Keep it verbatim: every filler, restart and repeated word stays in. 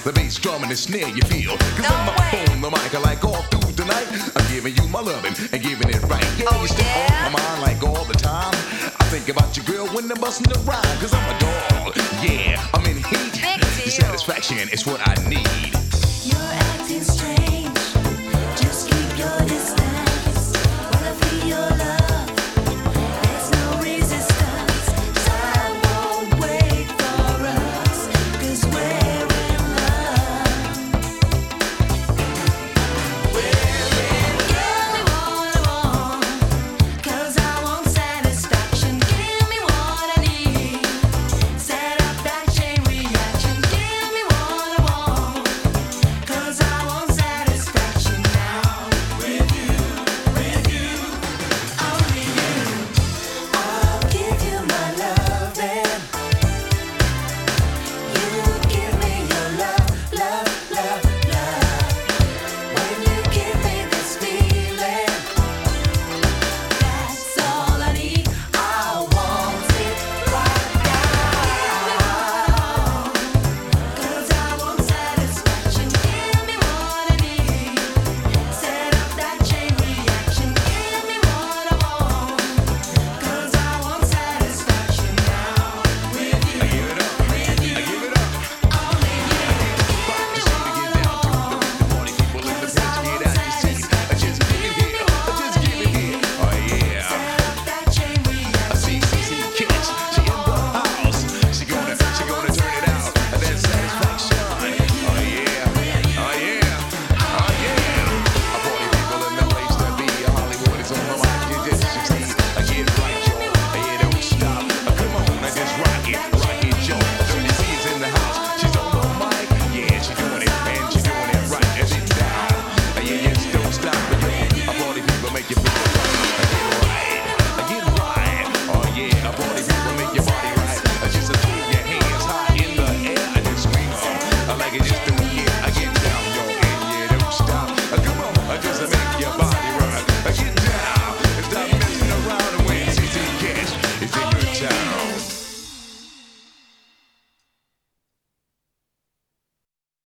the bass drum and the snare you feel. Cause No I'm up way. on the mic like all through the night. I'm giving you my loving and giving it right. Yeah, Oh, you stay yeah? on my mind like all the time. I think about your girl when they're busting the rhyme. Cause I'm a dog, yeah, I'm in heat. Big The deal. satisfaction is what I need.